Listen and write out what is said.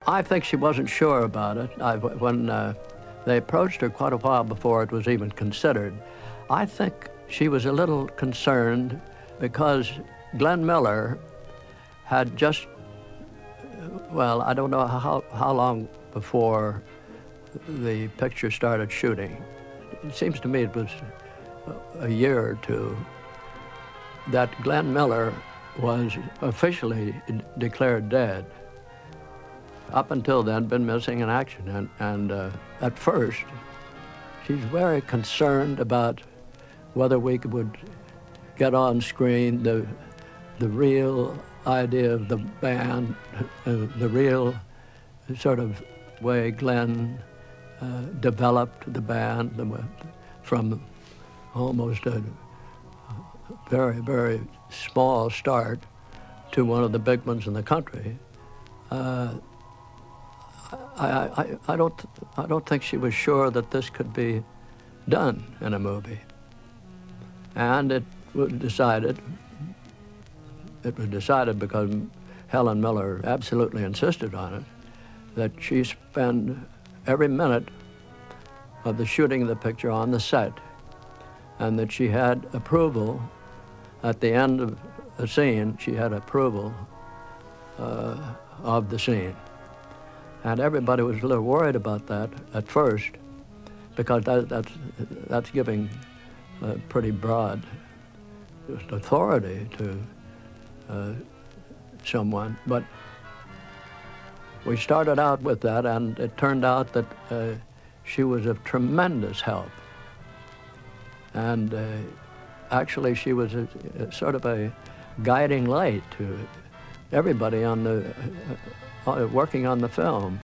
I think she wasn't sure about it. When they approached her quite a while before it was even considered, I think she was a little concerned because Glenn Miller had just, well, I don't know how long before the picture started shooting. It seems to me it was a year or two that Glenn Miller was officially declared dead. Up until then, been missing in action, and at first, she's very concerned about whether we would get on screen the real idea of the band, the real sort of way Glenn developed the band from almost a very, very small start to one of the big ones in the country. I don't think she was sure that this could be done in a movie. And it was decided because Helen Miller absolutely insisted on it, that she spend every minute of the shooting of the picture on the set, and that she had approval at the end of a scene, she had approval of the scene. And everybody was a little worried about that at first, because that's giving pretty broad authority to someone. But we started out with that, and it turned out that she was of tremendous help. And actually, she was a sort of a guiding light to everybody on the working on the film.